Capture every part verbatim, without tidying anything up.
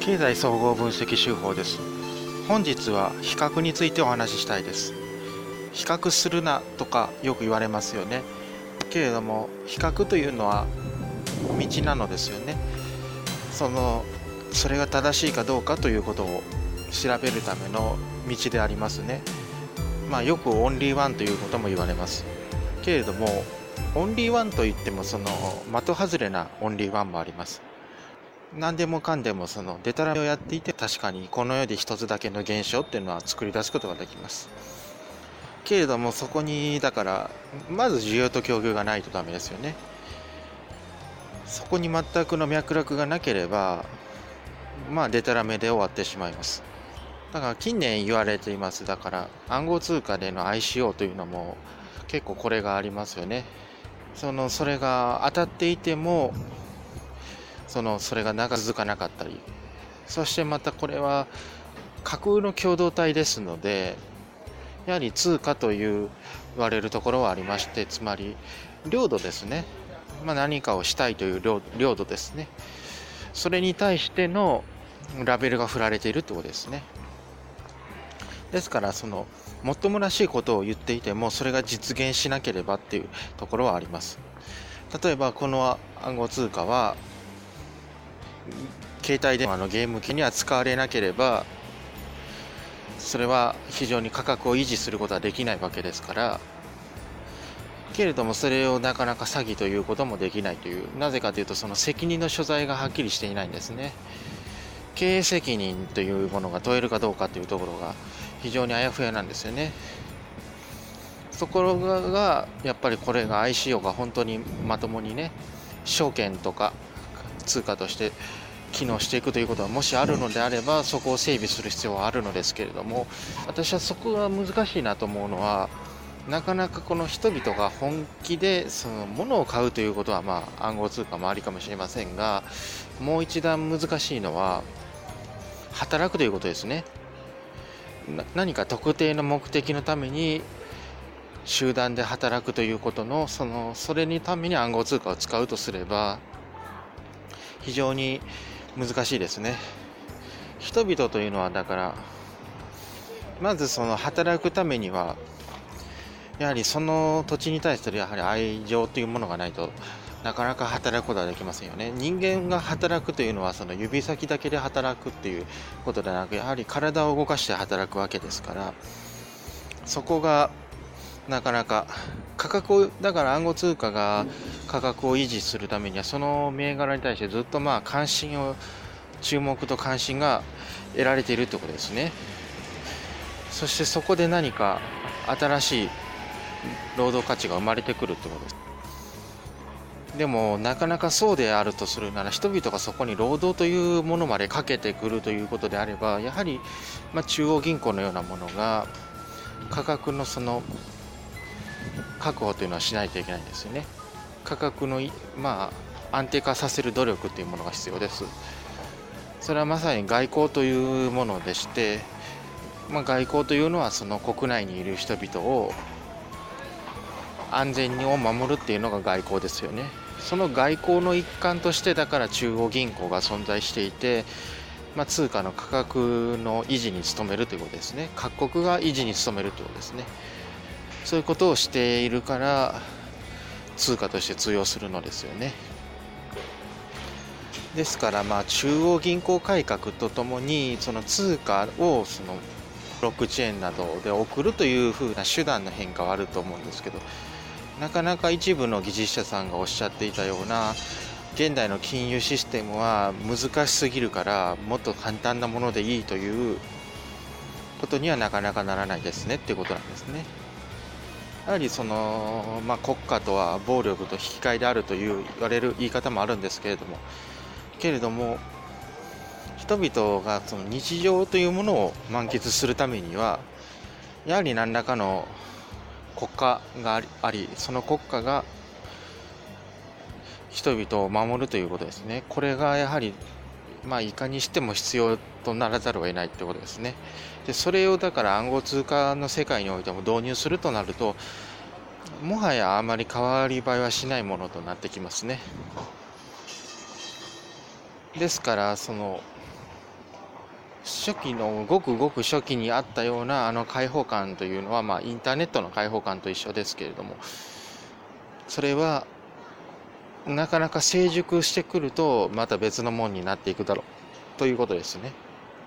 経済総合分析手法です。本日は比較についてお話ししたいです。比較するなとかよく言われますよね。けれども比較というのは道なのですよね。そのそれが正しいかどうかということを調べるための道でありますね。まあよくオンリーワンということも言われますけれども、オンリーワンといってもその的外れなオンリーワンもあります。何でもかんでもそのデタラメをやっていて、確かにこの世で一つだけの現象っていうのは作り出すことができます。けれどもそこにだからまず需要と供給がないとダメですよね。そこに全くの脈絡がなければまあデタラメで終わってしまいます。だから近年言われています。だから暗号通貨での アイシーオー というのも結構これがありますよね。そのそれが当たっていてもそのそれが長続かなかったり、そしてまたこれは架空の共同体ですので、やはり通貨という言われるところはありまして、つまり領土ですね。まあ、何かをしたいという 領, 領土ですね。それに対してのラベルが振られているということですね。ですからそのもっともらしいことを言っていてもそれが実現しなければっていうところはあります。例えばこの暗号通貨は携帯電話のゲーム機には使われなければそれは非常に価格を維持することはできないわけですから、けれどもそれをなかなか詐欺ということもできないという、なぜかというとその責任の所在がはっきりしていないんですね。経営責任というものが問えるかどうかというところが非常にあやふやなんですよね。ところがやっぱりこれが アイシーオー が本当にまともにね、証券とか通貨として機能していくということはもしあるのであれば、そこを整備する必要はあるのですけれども、私はそこが難しいなと思うのは、なかなかこの人々が本気でその物を買うということはまあ暗号通貨もありかもしれませんが、もう一段難しいのは働くということですね。何か特定の目的のために集団で働くということのそのそれにために暗号通貨を使うとすれば非常に難しいですね。人々というのはだからまずその働くためにはやはりその土地に対するやはり愛情というものがないとなかなか働くことはできませんよね。人間が働くというのはその指先だけで働くっていうことではなく、やはり体を動かして働くわけですから、そこがなかなか価格をだから暗号通貨が価格を維持するためにはその銘柄に対してずっとまあ関心を注目と関心が得られているということですね。そしてそこで何か新しい労働価値が生まれてくるということです。でもなかなかそうであるとするなら、人々がそこに労働というものまでかけてくるということであれば、やはりまあ中央銀行のようなものが価格のその確保というのはしないといけないんですよね。価格のまあ安定化させる努力というものが必要です。それはまさに外交というものでして、まあ、外交というのはその国内にいる人々を安全を守るっていうのが外交ですよね。その外交の一環としてだから中央銀行が存在していて、まあ、通貨の価格の維持に努めるということですね。各国が維持に努めるということですね。そういうことをしているから通貨として通用するのですよね。ですからまあ中央銀行改革とともにその通貨をそのブロックチェーンなどで送るというふうな手段の変化はあると思うんですけど、なかなか一部の技術者さんがおっしゃっていたような現代の金融システムは難しすぎるからもっと簡単なものでいいということにはなかなかならないですねっていうことなんですね。やはりその、まあ、国家とは暴力と引き換えであるという言われる言い方もあるんですけれどもけれども人々がその日常というものを満喫するためにはやはり何らかの国家があり、その国家が人々を守るということですね。これがやはりまあいかにしても必要とならざるを得ないということですね。でそれをだから暗号通貨の世界においても導入するとなるともはやあまり変わり映えはしないものとなってきますね。ですからその初期のごくごく初期にあったようなあの開放感というのは、まあインターネットの開放感と一緒ですけれども、それはなかなか成熟してくるとまた別のものになっていくだろうということですね。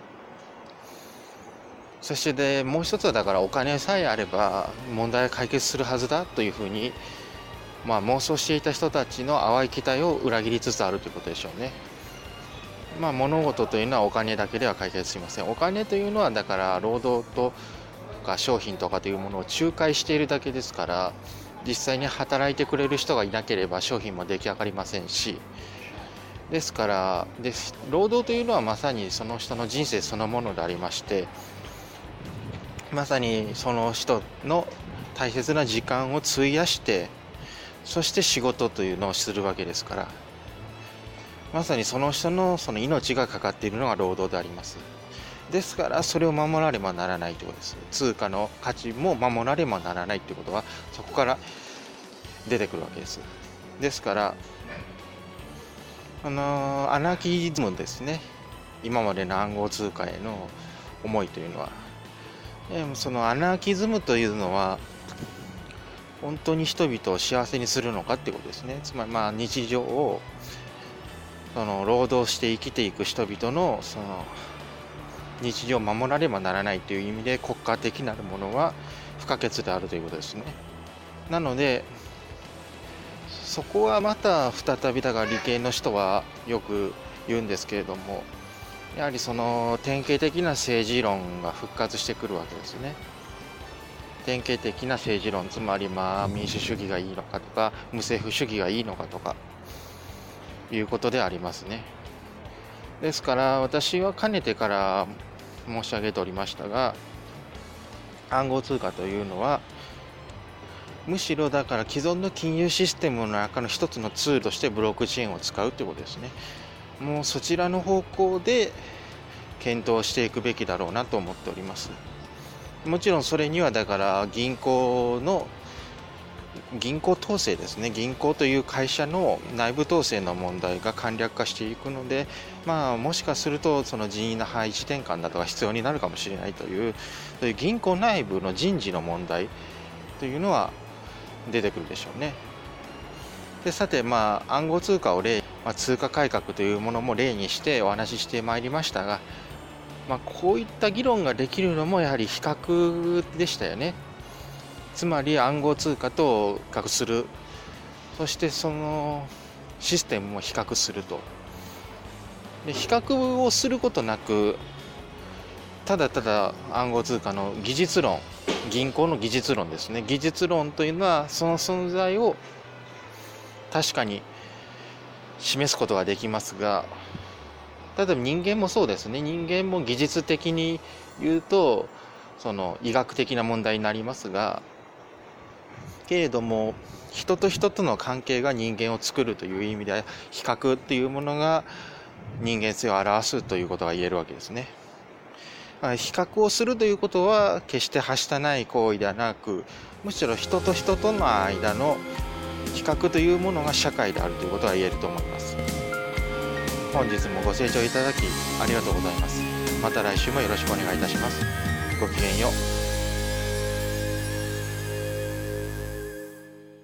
そしてでもう一つは、だからお金さえあれば問題は解決するはずだというふうに、まあ、妄想していた人たちの淡い期待を裏切りつつあるということでしょうね。まあ、物事というのはお金だけでは解決しません。お金というのはだから労働とか商品とかというものを仲介しているだけですから、実際に働いてくれる人がいなければ商品も出来上がりませんし、ですからで労働というのはまさにその人の人生そのものでありまして、まさにその人の大切な時間を費やして、そして仕事というのをするわけですから、まさにその人のその命がかかっているのが労働であります。ですからそれを守らねばならないということです。通貨の価値も守らねばならないということはそこから出てくるわけです。ですからあのアナーキズムですね、今までの暗号通貨への思いというのは、そのアナーキズムというのは本当に人々を幸せにするのかっていうことですね。つまりまあ日常をその労働して生きていく人々のその日常を守らねばならないという意味で国家的なるものは不可欠であるということですね。なのでそこはまた再びだから理系の人はよく言うんですけれども、やはりその典型的な政治論が復活してくるわけですね。典型的な政治論、つまりまあ民主主義がいいのかとか無政府主義がいいのかとかいうことでありますね。ですから私はかねてから申し上げておりましたが、暗号通貨というのはむしろだから既存の金融システムの中の一つのツールとしてブロックチェーンを使うということですね。もうそちらの方向で検討していくべきだろうなと思っております。もちろんそれにはだから銀行の銀行統制ですね、銀行という会社の内部統制の問題が簡略化していくので、まあもしかするとその人員の配置転換などが必要になるかもしれないという、そういう銀行内部の人事の問題というのは出てくるでしょうね。でさて、まあ暗号通貨を例、まあ、通貨改革というものも例にしてお話ししてまいりましたが、まあ、こういった議論ができるのもやはり比較でしたよね。つまり暗号通貨と比較する、そしてそのシステムも比較すると。で比較をすることなく、ただただ暗号通貨の技術論、銀行の技術論ですね、技術論というのはその存在を確かに示すことができますが、例えば人間もそうですね、人間も技術的に言うとその医学的な問題になりますが、けれども人と人との関係が人間を作るという意味では、比較というものが人間性を表すということが言えるわけですね。比較をするということは決してはしたない行為ではなく、むしろ人と人との間の比較というものが社会であるということが言えると思います。本日もご清聴いただきありがとうございます。また来週もよろしくお願いいたします。ごきげんよう。